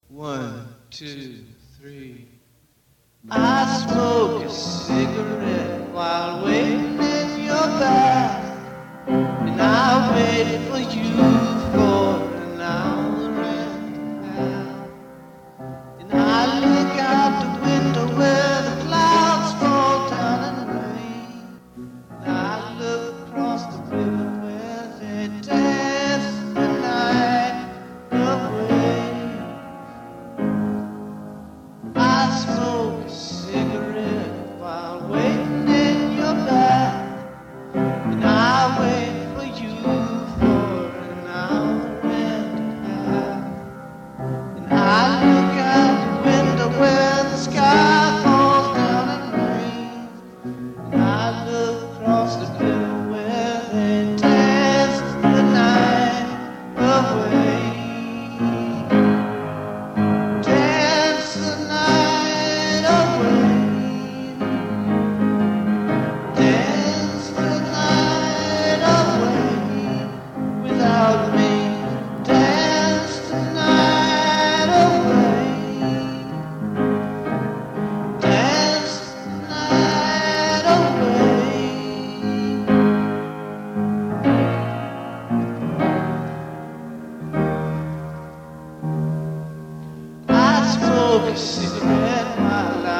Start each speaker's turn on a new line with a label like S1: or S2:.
S1: One, two, three. I smoke a cigarette while waiting in your bath, and I wait for you for an hour and a half. And I look out the window where the clouds fall down and rain. And I look across the river where they dance the night away. I smoke a cigarette while waiting in your bath, and I wait for you for an hour and a half. And I look out the window where the sky falls down and rains, and I look across the river where they dance the night away. Dance the night away. Dance the night away without me. Dance the night away. Dance the night away. I smoke a cigarette while